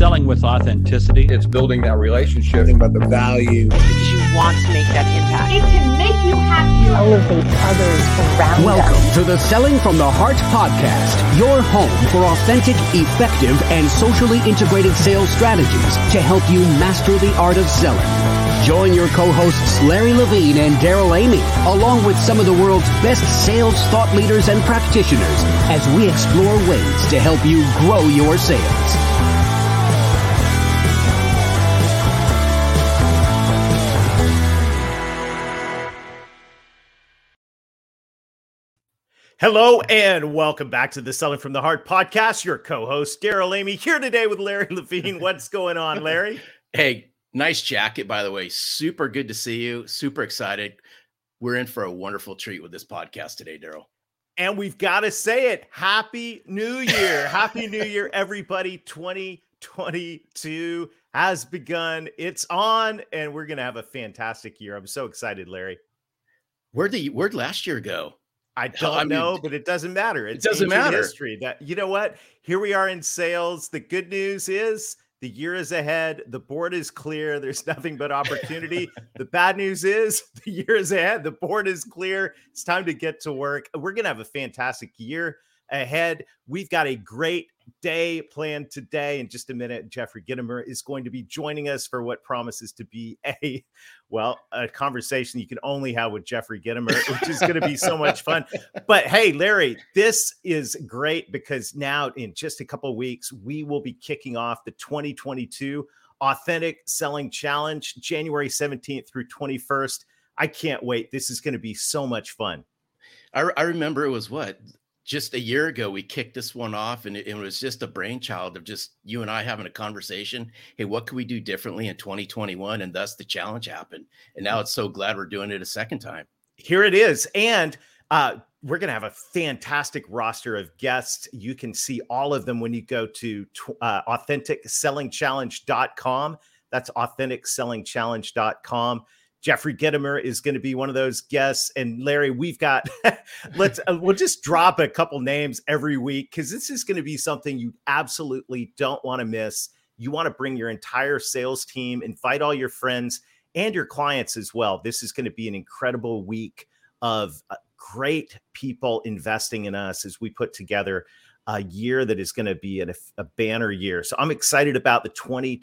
selling with authenticity. It's building that relationship. About the value. Because you want to make that impact. It can make you happy. Elevate others around Welcome us. to the Selling from the Heart podcast, your home for authentic, effective, and socially integrated sales strategies to help you master the art of selling. Join your co-hosts Larry Levine and Daryl Amy, along with some of the world's best sales thought leaders and practitioners, as we explore ways to help you grow your sales. Hello and welcome back to the Selling from the Heart podcast. Your co-host Daryl Amy here today with Larry Levine. What's going on, Larry? Hey, nice jacket, by the way. Super good to see you. Super excited. We're in for a wonderful treat with this podcast today, Daryl. And we've got to say it. Happy New Year. Happy New Year, everybody. 2022 has begun. It's on, and we're going to have a fantastic year. I'm so excited, Larry. Where'd last year go? I don't know, but it doesn't matter. It doesn't matter. History. That, you know what? Here we are in sales. The good news is the year is ahead. The board is clear. There's nothing but opportunity. The bad news is the year is ahead. The board is clear. It's time to get to work. We're going to have a fantastic year ahead. We've got a great day planned today. In just a minute, Jeffrey Gitomer is going to be joining us for what promises to be a conversation you can only have with Jeffrey Gitomer, which is going to be so much fun. But hey, Larry, this is great because now in just a couple of weeks, we will be kicking off the 2022 Authentic Selling Challenge, January 17th through 21st. I can't wait. This is going to be so much fun. I remember it was just a year ago, we kicked this one off, and it was just a brainchild of just you and I having a conversation. Hey, what can we do differently in 2021? And thus the challenge happened. And now it's so glad we're doing it a second time. Here it is. And we're going to have a fantastic roster of guests. You can see all of them when you go to AuthenticSellingChallenge.com. That's AuthenticSellingChallenge.com. Jeffrey Gitomer is going to be one of those guests. And Larry, we've got, we'll just drop a couple names every week because this is going to be something you absolutely don't want to miss. You want to bring your entire sales team, invite all your friends and your clients as well. This is going to be an incredible week of great people investing in us as we put together a year that is going to be a banner year. So I'm excited about the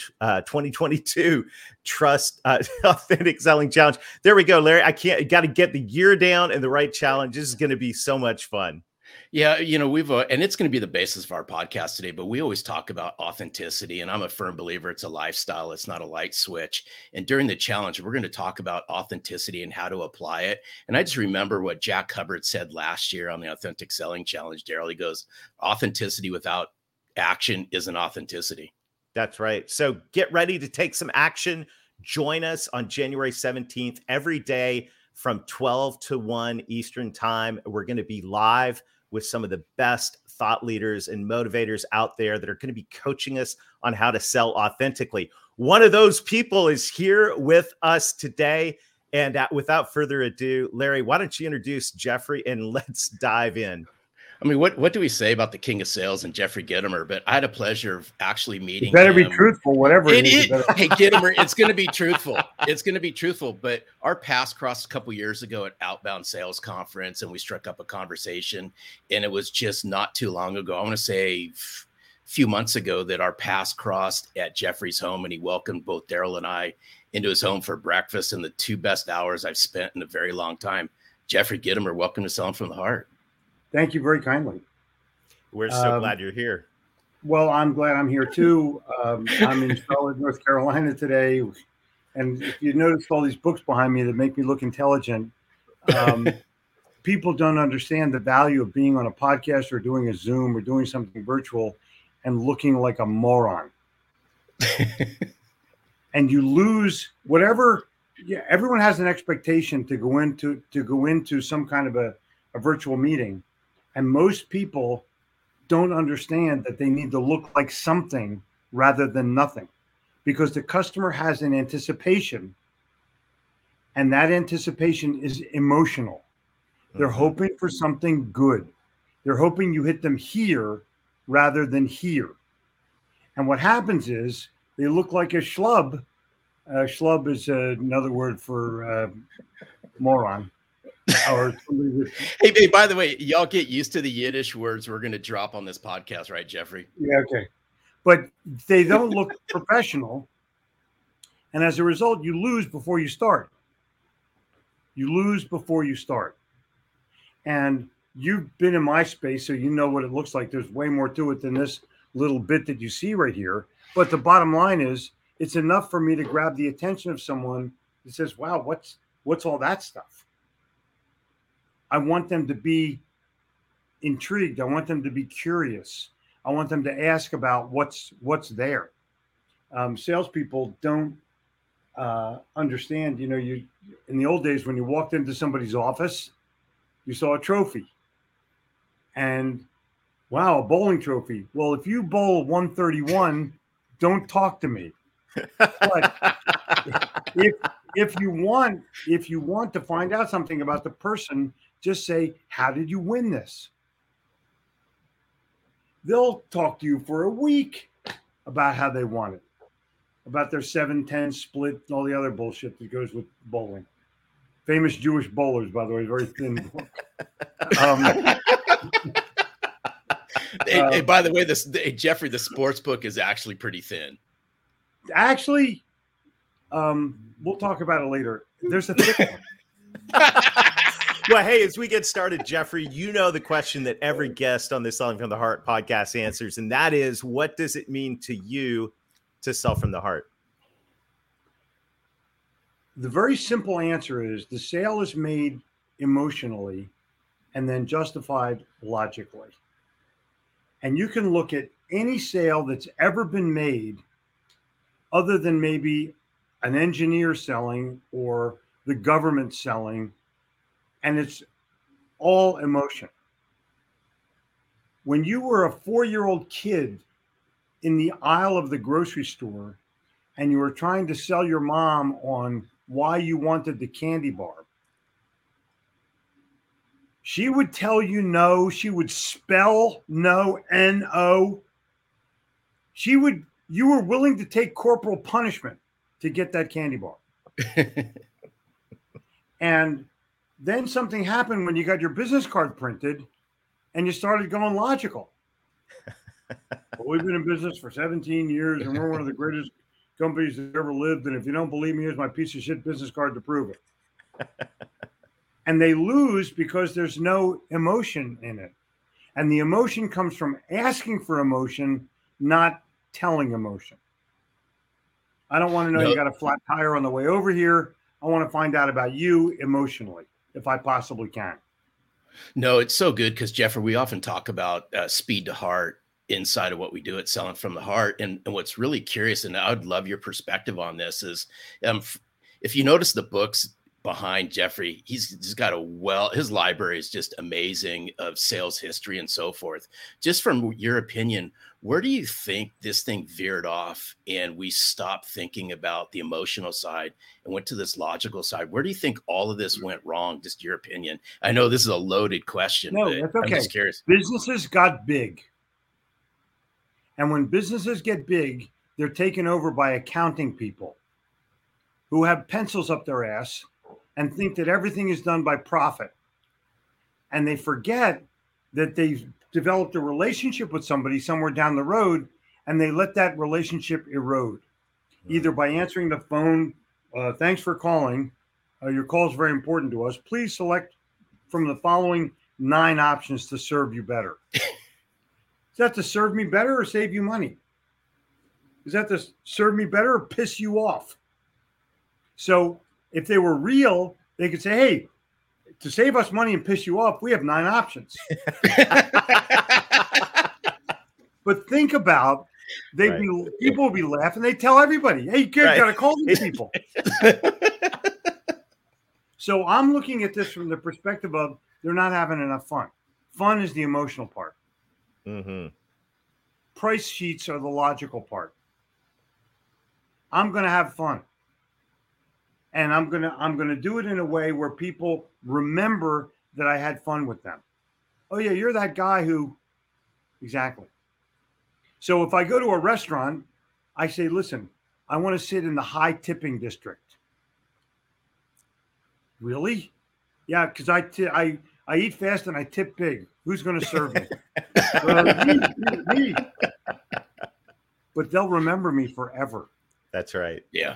2022 Trust Authentic Selling Challenge. There we go, Larry. Got to get the year down and the right challenge. This is going to be so much fun. Yeah, we've and it's going to be the basis of our podcast today, but we always talk about authenticity, and I'm a firm believer it's a lifestyle. It's not a light switch. And during the challenge, we're going to talk about authenticity and how to apply it. And I just remember what Jack Hubbard said last year on the Authentic Selling Challenge, Daryl. He goes, authenticity without action isn't authenticity. That's right. So get ready to take some action. Join us on January 17th every day from 12 to 1 Eastern time. We're going to be live with some of the best thought leaders and motivators out there that are going to be coaching us on how to sell authentically. One of those people is here with us today. And without further ado, Larry, why don't you introduce Jeffrey and let's dive in. I mean, what do we say about the king of sales and Jeffrey Gitomer? But I had a pleasure of actually meeting him. You better be truthful, whatever it is. Hey, Gitomer, it's going to be truthful. It's going to be truthful. But our paths crossed a couple years ago at Outbound Sales Conference, and we struck up a conversation. And it was just not too long ago. I want to say a few months ago that our paths crossed at Jeffrey's home, and he welcomed both Daryl and I into his home for breakfast, and the two best hours I've spent in a very long time. Jeffrey Gitomer, welcome to Selling from the Heart. Thank you very kindly. We're so glad you're here. Well, I'm glad I'm here too. I'm in Charlotte, North Carolina today. And if you notice all these books behind me that make me look intelligent, people don't understand the value of being on a podcast or doing a Zoom or doing something virtual and looking like a moron. And you lose whatever. Yeah, everyone has an expectation to go into some kind of a virtual meeting. And most people don't understand that they need to look like something rather than nothing, because the customer has an anticipation, and that anticipation is emotional. They're hoping for something good. They're hoping you hit them here rather than here. And what happens is they look like a schlub. Schlub is another word for moron. Or Hey, by the way, y'all get used to the Yiddish words we're going to drop on this podcast, right, Jeffrey? Yeah, okay. But they don't look professional. And as a result, you lose before you start. You lose before you start. And you've been in my space, so you know what it looks like. There's way more to it than this little bit that you see right here. But the bottom line is, it's enough for me to grab the attention of someone that says, wow, what's all that stuff? I want them to be intrigued. I want them to be curious. I want them to ask about what's there. Salespeople don't understand. You know, you in the old days when you walked into somebody's office, you saw a trophy, and wow, a bowling trophy. Well, if you bowl 131, don't talk to me. But if you want to find out something about the person, just say, how did you win this? They'll talk to you for a week about how they won it, about their 7-10 split, and all the other bullshit that goes with bowling. Famous Jewish bowlers, by the way, very thin. Hey, by the way, Jeffrey, the sports book is actually pretty thin. Actually, we'll talk about it later. There's a thick one. Well, hey, as we get started, Jeffrey, you know the question that every guest on this Selling from the Heart podcast answers, and that is, what does it mean to you to sell from the heart? The very simple answer is the sale is made emotionally and then justified logically. And you can look at any sale that's ever been made, other than maybe an engineer selling or the government selling, and it's all emotion. When you were a 4-year-old kid in the aisle of the grocery store and you were trying to sell your mom on why you wanted the candy bar, she would tell you no. She would spell no, N-O. You were willing to take corporal punishment to get that candy bar. And then something happened when you got your business card printed and you started going logical. Well, we've been in business for 17 years and we're one of the greatest companies that ever lived. And if you don't believe me, here's my piece of shit business card to prove it. And they lose because there's no emotion in it. And the emotion comes from asking for emotion, not telling emotion. I don't want to know you got a flat tire on the way over here. I want to find out about you emotionally, if I possibly can. No, it's so good because, Jeffrey, we often talk about speed to heart inside of what we do at Selling from the Heart. And what's really curious, and I would love your perspective on this, is if you notice the books behind Jeffrey, he's got his library is just amazing of sales history and so forth. Just from your opinion, where do you think this thing veered off and we stopped thinking about the emotional side and went to this logical side? Where do you think all of this went wrong? Just your opinion. I know this is a loaded question. No, but that's okay. I'm just curious. Businesses got big. And when businesses get big, they're taken over by accounting people who have pencils up their ass and think that everything is done by profit. And they forget that they've developed a relationship with somebody somewhere down the road, and they let that relationship erode, either by answering the phone, thanks for calling, your call is very important to us. Please select from the following 9 options to serve you better. Is that to serve me better or save you money? Is that to serve me better or piss you off? So if they were real, they could say, hey, to save us money and piss you off, we have 9 options. But think about, people will be laughing. They tell everybody, hey, you got to call these people. So I'm looking at this from the perspective of they're not having enough fun. Fun is the emotional part. Mm-hmm. Price sheets are the logical part. I'm going to have fun. And I'm gonna do it in a way where people remember that I had fun with them. Oh yeah, you're that guy who, exactly. So if I go to a restaurant, I say, listen, I want to sit in the high tipping district. Really? Yeah, because I eat fast and I tip big. Who's going to serve me? Me. But they'll remember me forever. That's right. Yeah.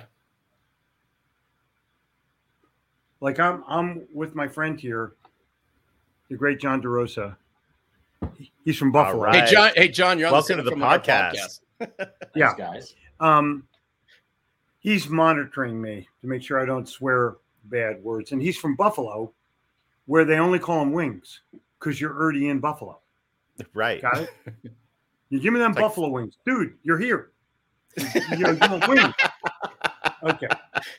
Like I'm with my friend here, the great John DeRosa. He's from Buffalo. All right. Hey John, you're on Welcome to the podcast. Yeah. Thanks, guys. He's monitoring me to make sure I don't swear bad words. And he's from Buffalo, where they only call them wings because you're already in Buffalo. Right. Got it? You give me them It's like- Buffalo wings. Dude, you're here. You want wings. Okay.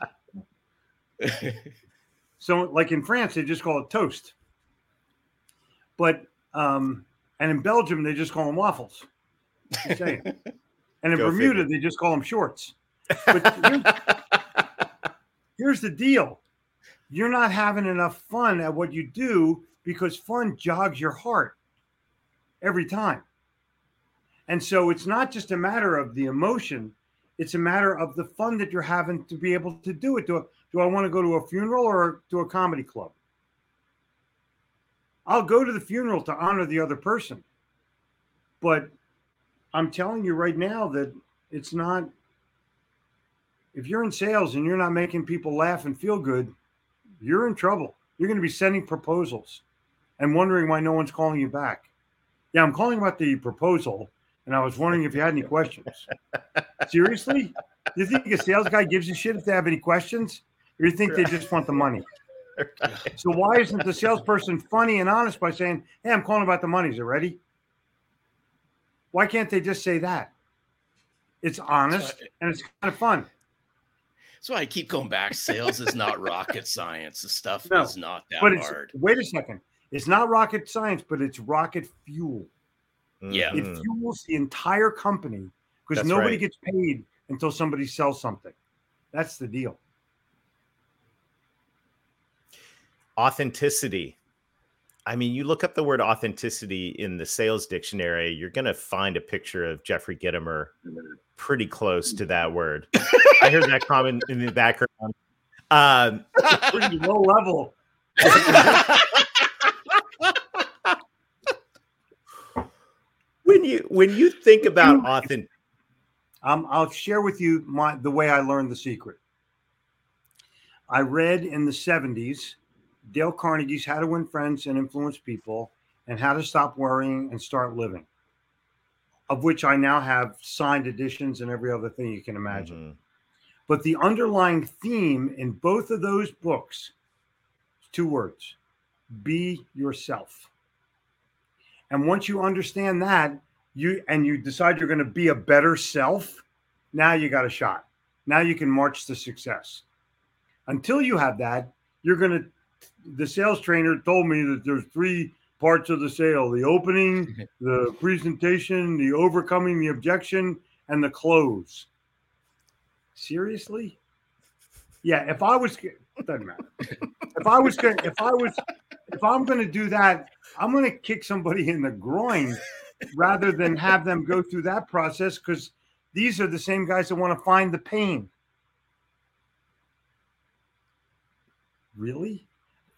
So, like in France, they just call it toast. But, and in Belgium, they just call them waffles. Just saying. And in Go Bermuda, figure. they just call them shorts. But here's the deal. You're not having enough fun at what you do because fun jogs your heart every time. And so it's not just a matter of the emotion. It's a matter of the fun that you're having to be able to do it. Do I want to go to a funeral or to a comedy club? I'll go to the funeral to honor the other person. But I'm telling you right now that it's not, if you're in sales and you're not making people laugh and feel good, you're in trouble. You're going to be sending proposals and wondering why no one's calling you back. Yeah, I'm calling about the proposal, and I was wondering if you had any questions. Seriously? Do you think a sales guy gives a shit if they have any questions? Or you think they just want the money? So why isn't the salesperson funny and honest by saying, hey, I'm calling about the money. Is it ready? Why can't they just say that? It's honest and it's kind of fun. That's why I keep going back. Sales is not rocket science. The stuff No, is not that But it's, hard. wait a second. It's not rocket science, but it's rocket fuel. Yeah. It Mhm. fuels the entire company because That's nobody right. gets paid until somebody sells something. That's the deal. Authenticity. I mean, you look up the word authenticity in the sales dictionary, you're going to find a picture of Jeffrey Gitomer pretty close to that word. I heard that comment in the background. Pretty low level. When you think about authenticity, I'll share with you the way I learned the secret. I read in the 70s Dale Carnegie's How to Win Friends and Influence People and How to Stop Worrying and Start Living, of which I now have signed editions and every other thing you can imagine. But the underlying theme in both of those books is 2 words: be yourself. And once you understand that, you decide you're going to be a better self, now you got a shot. Now you can march to success. Until you have that, the sales trainer told me that there's 3 parts of the sale: the opening, the presentation, the overcoming the objection, and the close. Seriously? Yeah, if I'm going to do that, I'm going to kick somebody in the groin rather than have them go through that process, because these are the same guys that want to find the pain. Really?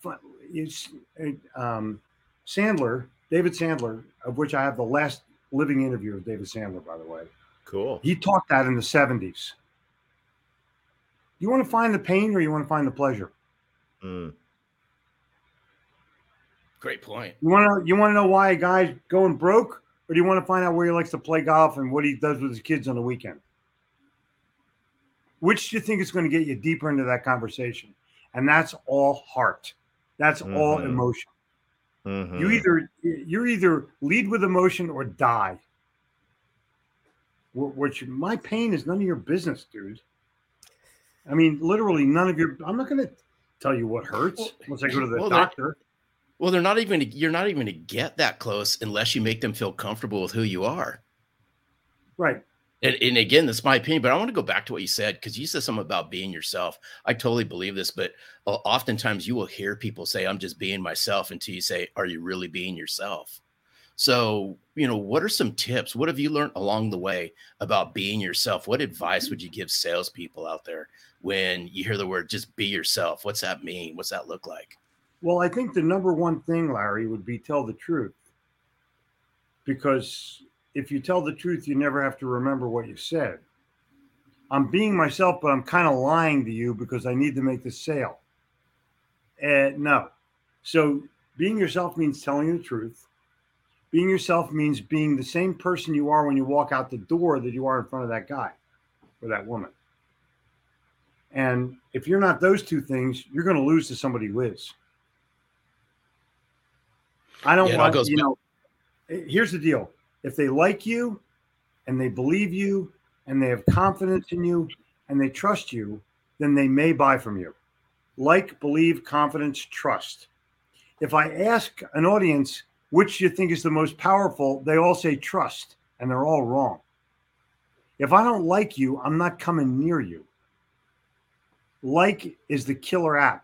David Sandler, of which I have the last living interview with David Sandler, by the way. cool. He taught that in the 70s. You want to find the pain or you want to find the pleasure? Mm. Great point. You want to know why a guy's going broke, or do you want to find out where he likes to play golf and what he does with his kids on the weekend? Which do you think is going to get you deeper into that conversation? And that's all heart. That's all Mhm. emotion. Mhm. You either lead with emotion or die. My pain is none of your business, dude. I mean, literally none of your. I'm not going to tell you what hurts once I go to the doctor. Well, you're not even going to get that close unless you make them feel comfortable with who you are. Right. And again, that's my opinion, but I want to go back to what you said, because you said something about being yourself. I totally believe this, but oftentimes you will hear people say, I'm just being myself, until you say, are you really being yourself? So, what are some tips? What have you learned along the way about being yourself? What advice would you give salespeople out there when you hear the word just be yourself? What's that mean? What's that look like? Well, I think the number one thing, Larry, would be tell the truth. Because if you tell the truth, you never have to remember what you said. I'm being myself, but I'm kind of lying to you because I need to make the sale. No. So being yourself means telling the truth. Being yourself means being the same person you are when you walk out the door that you are in front of that guy or that woman. And if you're not those two things, you're going to lose to somebody who is. I don't want, here's the deal. If they like you and they believe you and they have confidence in you and they trust you, then they may buy from you. Like, believe, confidence, trust. If I ask an audience, which do you think is the most powerful? They all say trust, and they're all wrong. If I don't like you, I'm not coming near you. Like is the killer app.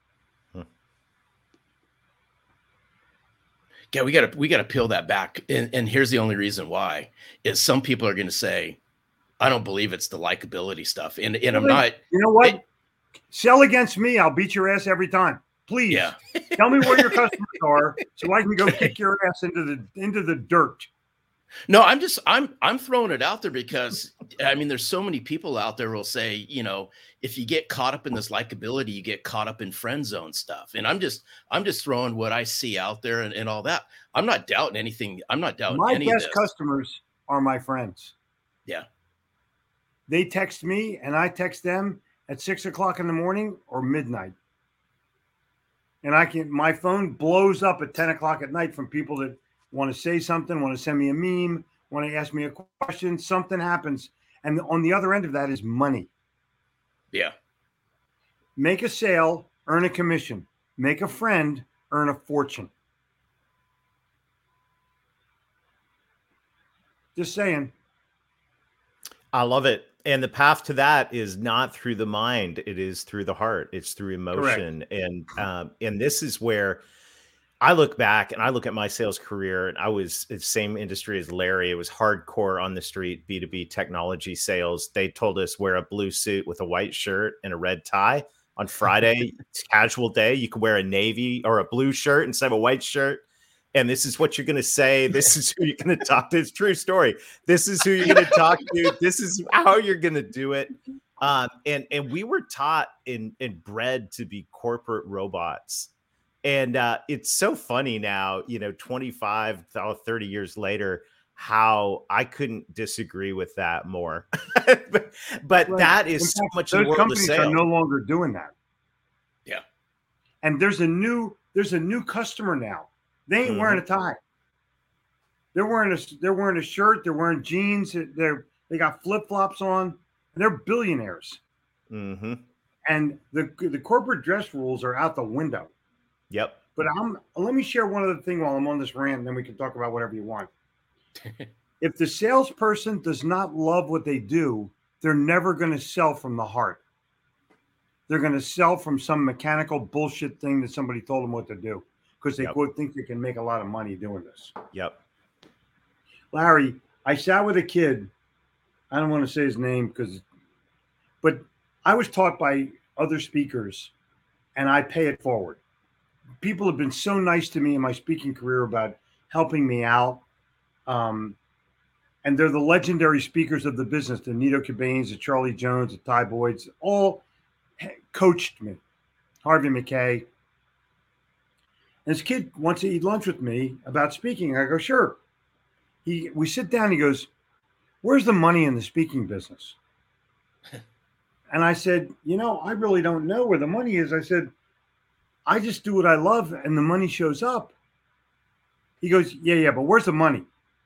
Yeah, we gotta peel that back. And here's the only reason why is some people are gonna say, I don't believe it's the likability stuff. And I'm not. You know what? Sell against me. I'll beat your ass every time. Please tell me where your customers are so I can go kick your ass into the dirt. No, I'm throwing it out there because I mean, there's so many people out there who will say, if you get caught up in this likability, you get caught up in friend zone stuff. And I'm just throwing what I see out there and all that. I'm not doubting anything. I'm not doubting any of this. My best customers are my friends. Yeah. They text me and I text them at 6 o'clock in the morning or midnight. And my phone blows up at 10 o'clock at night from people that want to say something, want to send me a meme, want to ask me a question, something happens. And on the other end of that is money. Yeah. Make a sale, earn a commission. Make a friend, earn a fortune. Just saying. I love it. And the path to that is not through the mind. It is through the heart. It's through emotion. Correct. And this is where I look back and I look at my sales career, and I was in the same industry as Larry. It was hardcore on the street, B2B technology sales. They told us wear a blue suit with a white shirt and a red tie. On Friday, it's casual day. You can wear a navy or a blue shirt instead of a white shirt. And this is what you're going to say. This is who you're going to talk to. It's a true story. This is who you're going to talk to. This is how you're going to do it. And we were taught and bred to be corporate robots. And it's so funny now, 25, 30 years later, how I couldn't disagree with that more. but right. That is so much in the world of sales. Those companies are no longer doing that. Yeah. And there's a new customer now. They ain't wearing a tie. They're wearing a shirt. They're wearing jeans. They got flip-flops on. And they're billionaires. Mm-hmm. And the corporate dress rules are out the window. Yep. But let me share one other thing while I'm on this rant, and then we can talk about whatever you want. If the salesperson does not love what they do, they're never going to sell from the heart. They're going to sell from some mechanical bullshit thing that somebody told them what to do. Because they think they can make a lot of money doing this. Yep. Larry, I sat with a kid. I don't want to say his name but I was taught by other speakers, and I pay it forward. People have been so nice to me in my speaking career about helping me out. And they're the legendary speakers of the business, the Nito Cabanes, the Charlie Jones, the Ty Boyds, all coached me. Harvey McKay. And this kid wants to eat lunch with me about speaking. I go, sure. We sit down. He goes, where's the money in the speaking business? And I said, I really don't know where the money is. I said, I just do what I love and the money shows up. He goes, yeah, but where's the money?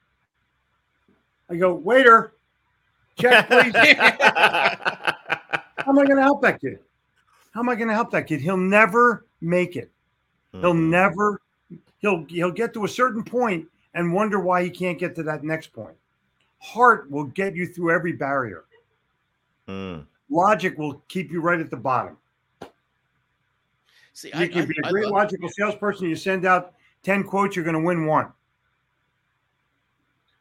I go, waiter, check, please. How am I going to help that kid? He'll never make it. He'll get to a certain point and wonder why he can't get to that next point. Heart will get you through every barrier. Logic will keep you right at the bottom. See, you can be a great logical salesperson. You send out 10 quotes, you're going to win one.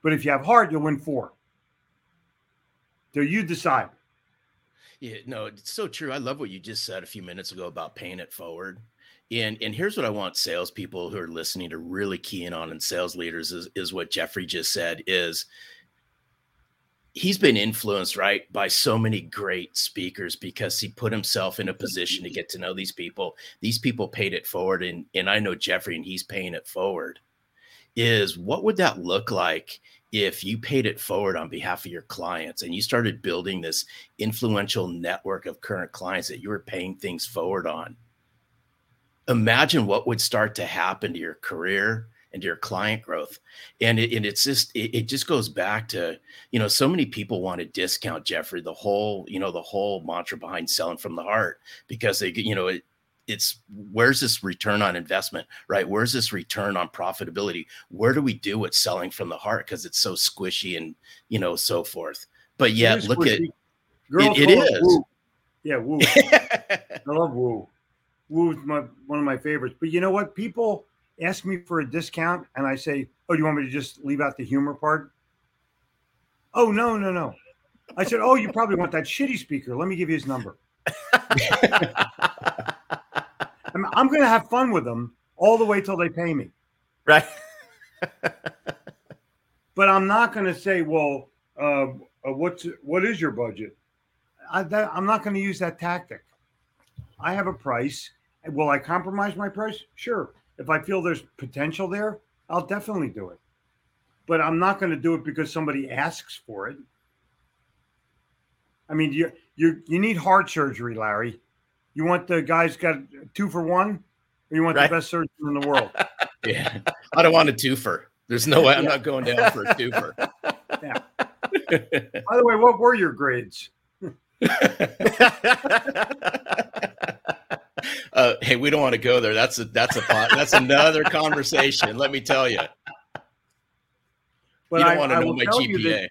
But if you have heart, you'll win 4. So you decide. Yeah, no, it's so true. I love what you just said a few minutes ago about paying it forward. And here's what I want salespeople who are listening to really key in on, and sales leaders is what Jeffrey just said, is he's been influenced, right, by so many great speakers because he put himself in a position to get to know these people. These people paid it forward. And I know Jeffrey, and he's paying it forward. Is what would that look like if you paid it forward on behalf of your clients and you started building this influential network of current clients that you were paying things forward on? Imagine what would start to happen to your career and to your client growth. And it just goes back to, so many people want to discount, Jeffrey, the whole mantra behind selling from the heart, because it's where's this return on investment, right? Where's this return on profitability? Where do we do with selling from the heart? Because it's so squishy and, so forth. But yet, look at it is. Woo. Yeah, woo. I love woo. Woo is one of my favorites. But you know what? People ask me for a discount, and I say, "Oh, do you want me to just leave out the humor part?" Oh, no. I said, "Oh, you probably want that shitty speaker. Let me give you his number." I'm going to have fun with them all the way till they pay me. Right. But I'm not going to say, well, what is your budget? I'm not going to use that tactic. I have a price. Will I compromise my price? Sure. If I feel there's potential there, I'll definitely do it. But I'm not going to do it because somebody asks for it. I mean, you need heart surgery, Larry. You want the guy's got 2 for 1, or you want the best surgeon in the world? Yeah, I don't want a twofer. There's no way I'm not going down for a twofer. Yeah. By the way, what were your grades? Hey, we don't want to go there. That's another conversation. Let me tell you. But you don't want to know my GPA.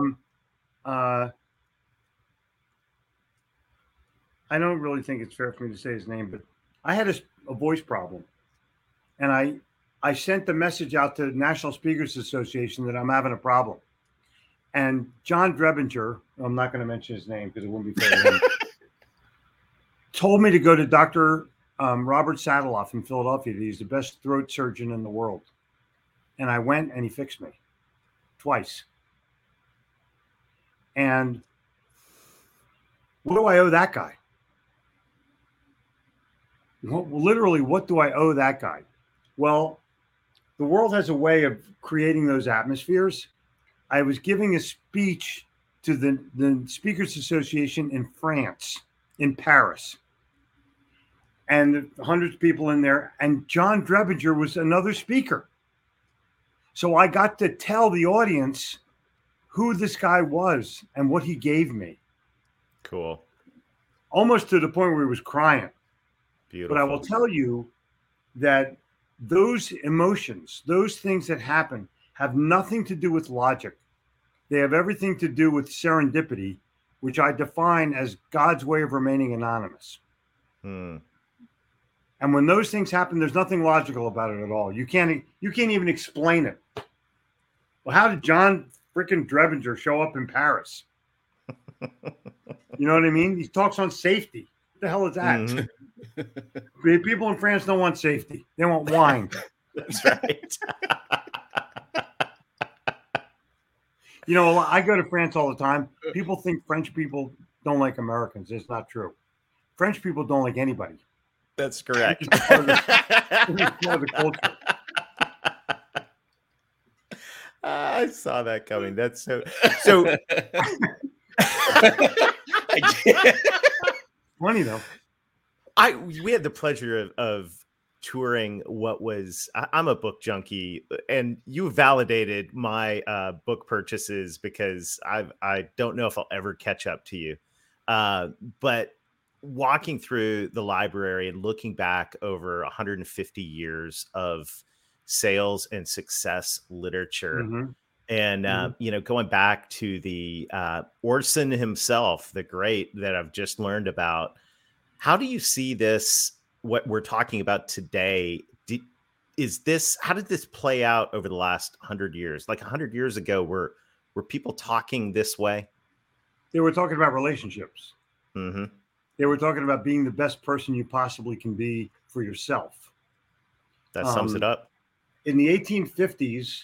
I don't really think it's fair for me to say his name, but I had a voice problem, and I sent the message out to the National Speakers Association that I'm having a problem. And John Drebinger, I'm not going to mention his name because it wouldn't be fair to him, told me to go to Dr. Robert Sadeloff in Philadelphia. He's the best throat surgeon in the world. And I went, and he fixed me twice. And what do I owe that guy? Literally, what do I owe that guy? Well, the world has a way of creating those atmospheres. I was giving a speech to the Speakers Association in France, in Paris. And hundreds of people in there. And John Drebinger was another speaker. So I got to tell the audience who this guy was and what he gave me. Cool. Almost to the point where he was crying. Beautiful. But I will tell you that those emotions, those things that happen, have nothing to do with logic. They have everything to do with serendipity, which I define as God's way of remaining anonymous. And when those things happen, there's nothing logical about it at all. You can't even explain it. Well, how did John freaking Drebinger show up in Paris? You know what I mean? He talks on safety. What the hell is that? Mm-hmm. People in France don't want safety. They want wine. That's right. I go to France all the time. People think French people don't like Americans. It's not true. French people don't like anybody. That's correct. It's part of the culture. I saw that coming. That's so. Funny though. We had the pleasure of touring what was. I'm a book junkie, and you validated my book purchases because I don't know if I'll ever catch up to you. But walking through the library and looking back over 150 years of sales and success literature. Mm-hmm. And, going back to the Orson himself, the great that I've just learned about, how do you see this, what we're talking about today? this, how did this play out over the last 100 years? Like 100 years ago, were people talking this way? They were talking about relationships. Mm-hmm. They were talking about being the best person you possibly can be for yourself. That sums it up. In the 1850s,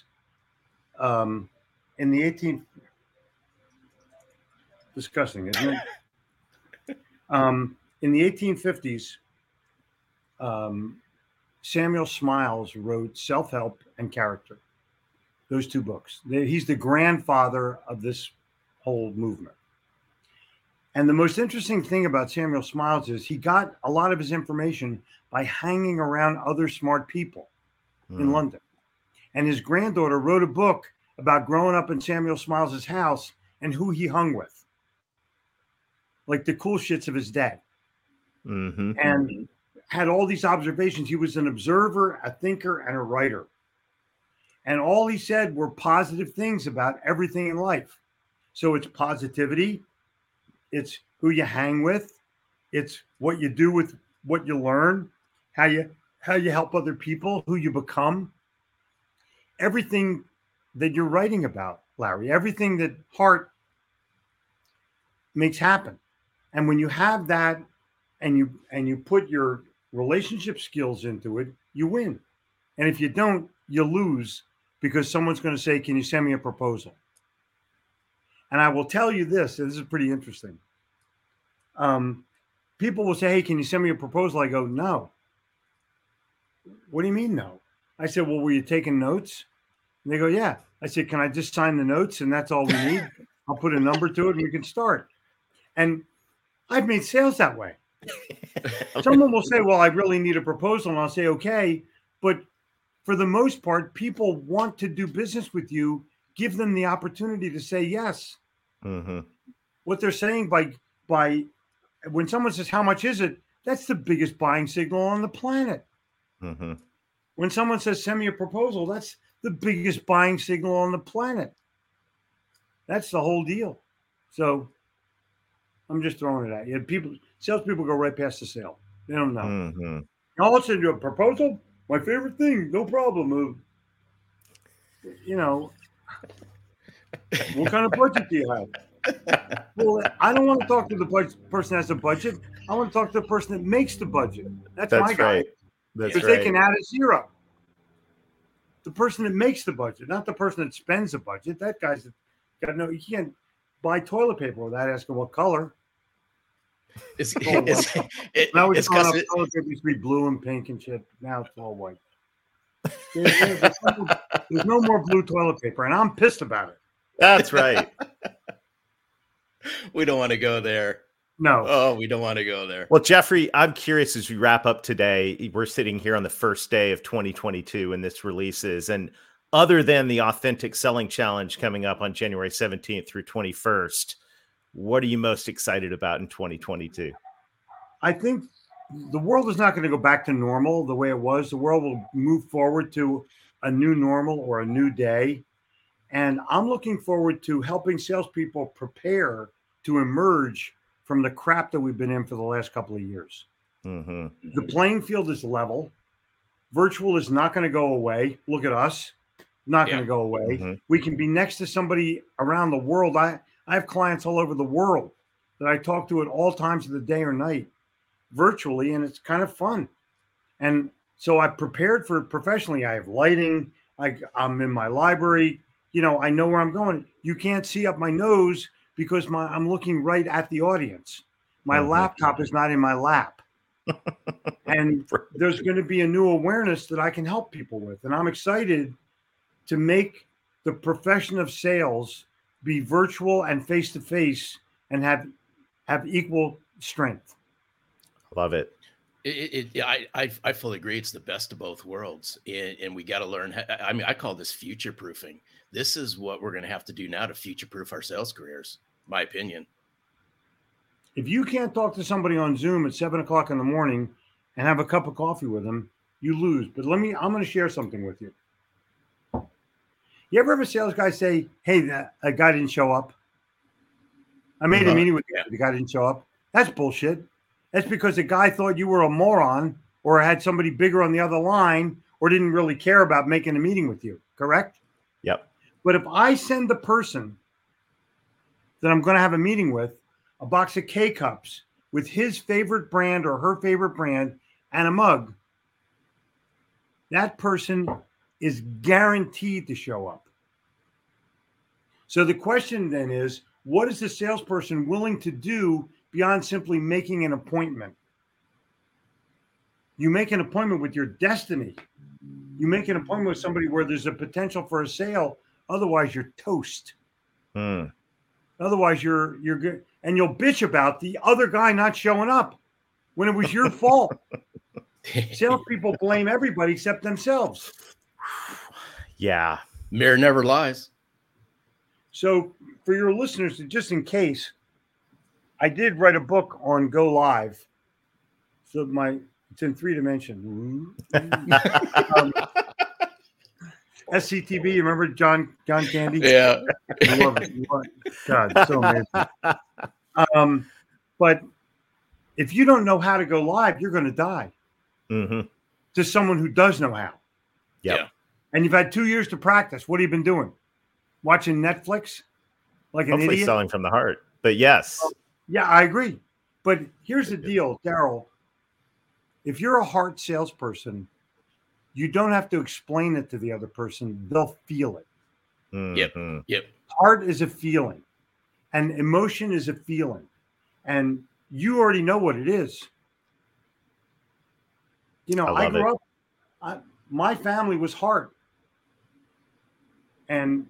disgusting, isn't it? In the 1850s, Samuel Smiles wrote Self-Help and Character. Those two books. He's the grandfather of this whole movement. And the most interesting thing about Samuel Smiles is he got a lot of his information by hanging around other smart people in London. And his granddaughter wrote a book about growing up in Samuel Smiles' house and who he hung with. Like the cool shits of his day. Mm-hmm. And had all these observations. He was an observer, a thinker, and a writer. And all he said were positive things about everything in life. So it's positivity. It's who you hang with. It's what you do with what you learn, how you help other people, who you become. Everything that you're writing about, Larry, everything that Hart makes happen. And when you have that and you put your relationship skills into it, you win. And if you don't, you lose because someone's going to say, can you send me a proposal? And I will tell you this is pretty interesting. People will say, hey, can you send me a proposal? I go, no. What do you mean, no? I said, well, were you taking notes? And they go, yeah. I said, can I just sign the notes and that's all we need? I'll put a number to it and we can start. And I've made sales that way. Someone will say, well, I really need a proposal. And I'll say, okay. But for the most part, people want to do business with you. Give them the opportunity to say yes. Mm-hmm. What they're saying by when someone says, how much is it? That's the biggest buying signal on the planet. Mm-hmm. When someone says, send me a proposal, that's the biggest buying signal on the planet. That's the whole deal. So I'm just throwing it at you. Salespeople go right past the sale. They don't know. Mm-hmm. I'll send you a proposal. My favorite thing. No problem. What kind of budget do you have? Well, I don't want to talk to the person that has a budget. I want to talk to the person that makes the budget. That's my guy. Right. That's because right. they can add a zero. The person that makes the budget, not the person that spends the budget. That guy's got no. You can't buy toilet paper without asking what color. It's Now it's gone up. Toilet paper used to be blue and pink and shit. Now it's all white. There's no more blue toilet paper, and I'm pissed about it. That's right. We don't want to go there. No. Oh, we don't want to go there. Well, Jeffrey, I'm curious as we wrap up today. We're sitting here on the first day of 2022 when this releases. And other than the Authentic Selling Challenge coming up on January 17th through 21st, what are you most excited about in 2022? I think the world is not going to go back to normal the way it was. The world will move forward to a new normal or a new day. And I'm looking forward to helping salespeople prepare to emerge from the crap that we've been in for the last couple of years. Mm-hmm. The playing field is level. Virtual is not going to go away. Look at us. Not going to go away. Mm-hmm. We can be next to somebody around the world. I have clients all over the world that I talk to at all times of the day or night virtually, and it's kind of fun. And so I prepared for it professionally. I have lighting. I'm in my library. I know where I'm going. You can't see up my nose because I'm looking right at the audience. My laptop is not in my lap. And there's going to be a new awareness that I can help people with. And I'm excited to make the profession of sales be virtual and face-to-face and have equal strength. Love it. I fully agree. It's the best of both worlds. And we got to learn. I call this future-proofing. This is what we're going to have to do now to future-proof our sales careers, my opinion. If you can't talk to somebody on Zoom at 7:00 in the morning and have a cup of coffee with them, you lose. But I'm going to share something with you. You ever have a sales guy say, hey, a guy didn't show up? I made a meeting with you. The guy didn't show up. That's bullshit. That's because the guy thought you were a moron or had somebody bigger on the other line or didn't really care about making a meeting with you, correct? Yep. But if I send the person that I'm going to have a meeting with a box of K-Cups with his favorite brand or her favorite brand and a mug, that person is guaranteed to show up. So the question then is, what is the salesperson willing to do beyond simply making an appointment? You make an appointment with your destiny. You make an appointment with somebody where there's a potential for a sale. Otherwise, you're toast. Otherwise, you're good. And you'll bitch about the other guy not showing up when it was your fault. Salespeople blame everybody except themselves. Yeah. Mirror never lies. So for your listeners, just in case, I did write a book on Go Live. So it's in 3 dimensions. SCTV, you remember John Candy? Yeah. I love it. God, so amazing. But if you don't know how to go live, you're going to die. To someone who does know how. Yeah. And you've had 2 years to practice. What have you been doing? Watching Netflix? Like an Hopefully idiot? selling from the heart. But yes. Yeah, I agree. But here's the deal, Daryl. If you're a heart salesperson, you don't have to explain it to the other person. They'll feel it. Yep. Heart is a feeling, and emotion is a feeling. And you already know what it is. You know, I grew up, my family was heart. And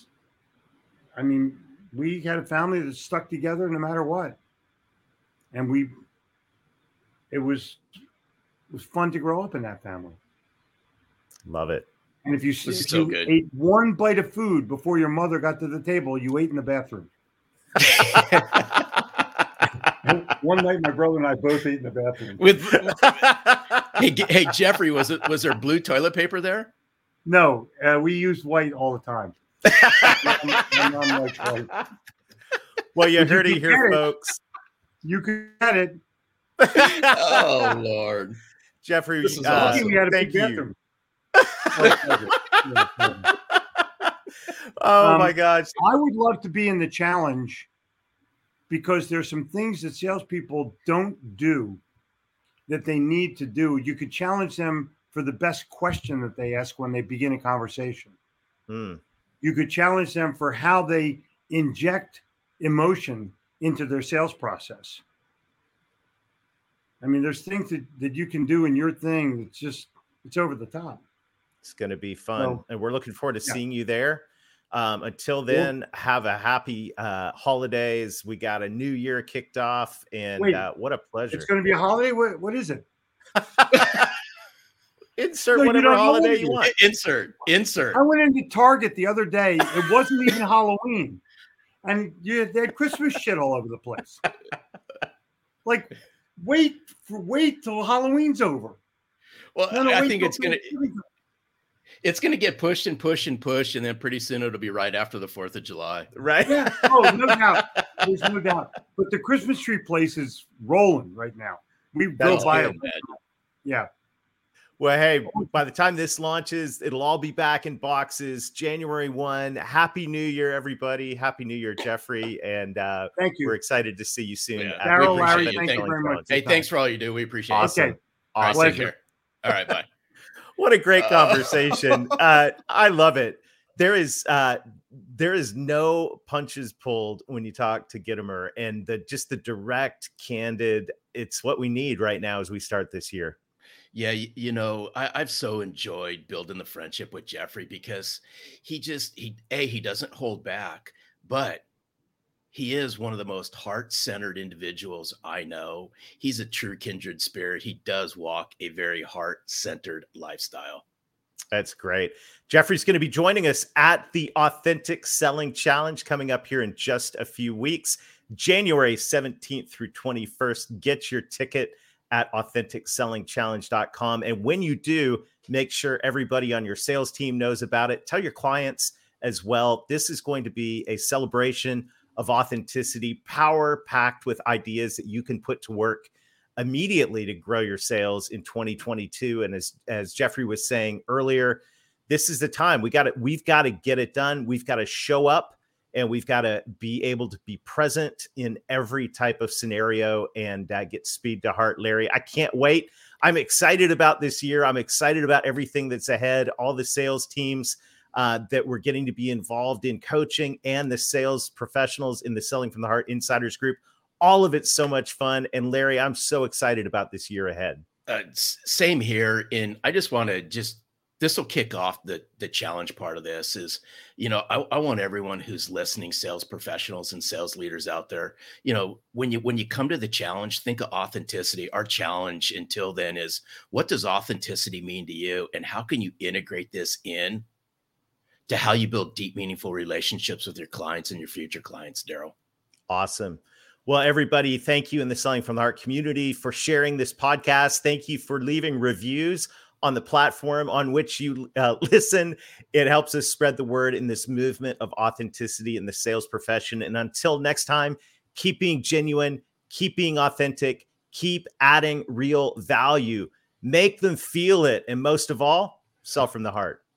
we had a family that stuck together no matter what. And it was fun to grow up in that family. Love it. And if you good. ate one bite of food before your mother got to the table, you ate in the bathroom. One night, my brother and I both ate in the bathroom. Hey, Jeffrey, was there blue toilet paper there? No, we used white all the time. My mom likes white. Well, you But heard it could here, get folks. You could get it. Oh, Lord. Jeffrey, This is Lucky awesome. we had a thank big you. bathroom. Oh my gosh. I would love to be in the challenge because there's some things that salespeople don't do that they need to do. You could challenge them for the best question that they ask when they begin a conversation. You could challenge them for how they inject emotion into their sales process. I mean, there's things that you can do in your thing that's it's over the top. It's going to be fun. So, and we're looking forward to seeing you there. Until then, have a happy holidays. We got a new year kicked off, and what a pleasure. It's going to be a holiday? What is it? Insert No, you whatever don't know holiday what it you is. want. Insert. I went into Target the other day. It wasn't even Halloween. And they had Christmas shit all over the place. Like, wait till Halloween's over. Well, No, I wait think till it's gonna get pushed and pushed and pushed, and then pretty soon it'll be right after the 4th of July. Right? Yeah. Oh, no doubt. There's no doubt. But the Christmas tree place is rolling right now. We go That's by good, it. man. Yeah. Well, hey, by the time this launches, it'll all be back in boxes January 1. Happy New Year, everybody. Happy New Year, Jeffrey. And Thank you. we're excited to see you soon. Yeah. at the Daryl, Christmas Larry, Tree thank you Selling very much. Challenge. Hey, thanks for all you do. We appreciate Awesome. it. All right, take Pleasure. care. All right, bye. What a great conversation. I love it. There is no punches pulled when you talk to Gitomer, and just the direct, candid, it's what we need right now as we start this year. Yeah, I've so enjoyed building the friendship with Jeffrey because he doesn't hold back, but he is one of the most heart-centered individuals I know. He's a true kindred spirit. He does walk a very heart-centered lifestyle. That's great. Jeffrey's going to be joining us at the Authentic Selling Challenge coming up here in just a few weeks, January 17th through 21st. Get your ticket at AuthenticSellingChallenge.com. And when you do, make sure everybody on your sales team knows about it. Tell your clients as well. This is going to be a celebration of authenticity, power packed with ideas that you can put to work immediately to grow your sales in 2022. And as Jeffrey was saying earlier, this is the time we've got to get it done. We've got to show up, and we've got to be able to be present in every type of scenario and get speed to heart. Larry, I can't wait. I'm excited about this year. I'm excited about everything that's ahead, all the sales teams that we're getting to be involved in coaching, and the sales professionals in the Selling from the Heart Insiders Group. All of it's so much fun. And Larry, I'm so excited about this year ahead. Same here. And I just want to this will kick off the challenge part of this is, I want everyone who's listening, sales professionals and sales leaders out there, when you come to the challenge, think of authenticity. Our challenge until then is, what does authenticity mean to you? And how can you integrate this in to how you build deep, meaningful relationships with your clients and your future clients, Daryl? Awesome. Well, everybody, thank you in the Selling from the Heart community for sharing this podcast. Thank you for leaving reviews on the platform on which you listen. It helps us spread the word in this movement of authenticity in the sales profession. And until next time, keep being genuine, keep being authentic, keep adding real value, make them feel it. And most of all, sell from the heart.